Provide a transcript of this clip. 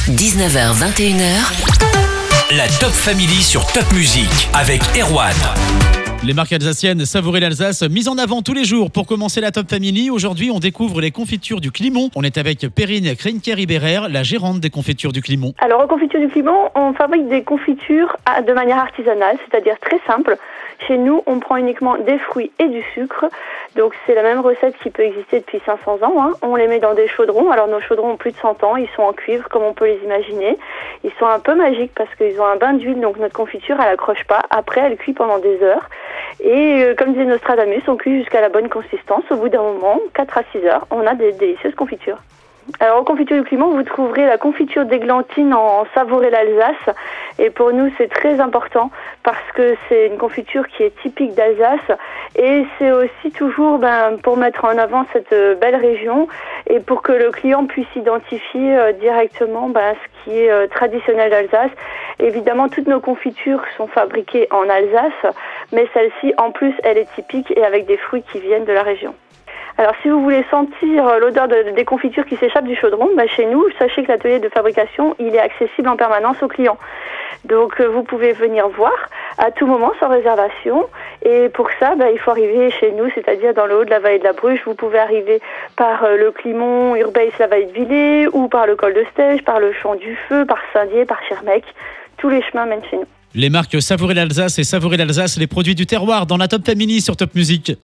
19h21h. La Top Family sur Top Music avec Erwan. Les marques alsaciennes Savourer l'Alsace, mises en avant tous les jours pour commencer la Top Family. Aujourd'hui, on découvre les confitures du Climont. On est avec Perrine Kreinker-Iberer, la gérante des confitures du Climont. Alors, aux confitures du Climont, on fabrique des confitures de manière artisanale, c'est-à-dire très simple. Chez nous, on prend uniquement des fruits et du sucre. Donc, c'est la même recette qui peut exister depuis 500 ans. On les met dans des chaudrons. Alors, nos chaudrons ont plus de 100 ans. Ils sont en cuivre, comme on peut les imaginer. Ils sont un peu magiques parce qu'ils ont un bain d'huile. Donc, notre confiture, elle accroche pas. Après, elle cuit pendant des heures. Et comme disait Nostradamus, on cuit jusqu'à la bonne consistance. Au bout d'un moment, 4 à 6 heures, on a des délicieuses confitures. Alors, aux confitures du Climont, vous trouverez la confiture d'églantine en Savourer l'Alsace. Et pour nous, c'est très important parce que c'est une confiture qui est typique d'Alsace. Et c'est aussi toujours pour mettre en avant cette belle région et pour que le client puisse identifier directement ce qui est traditionnel d'Alsace. Évidemment, toutes nos confitures sont fabriquées en Alsace, mais celle-ci, en plus, elle est typique et avec des fruits qui viennent de la région. Alors, si vous voulez sentir l'odeur des confitures qui s'échappent du chaudron, chez nous, sachez que l'atelier de fabrication, il est accessible en permanence aux clients. Donc, vous pouvez venir voir à tout moment sans réservation. Et pour ça, il faut arriver chez nous, c'est-à-dire dans le haut de la vallée de la Bruche. Vous pouvez arriver par le Climont, Urbeis, la vallée de Villers, ou par le col de Stège, par le Champ du Feu, par Saint-Dié, par Schirmeck. Tous les chemins mènent chez nous. Les marques Savourer l'Alsace et Savourer l'Alsace, les produits du terroir dans la Top Family sur Top Music.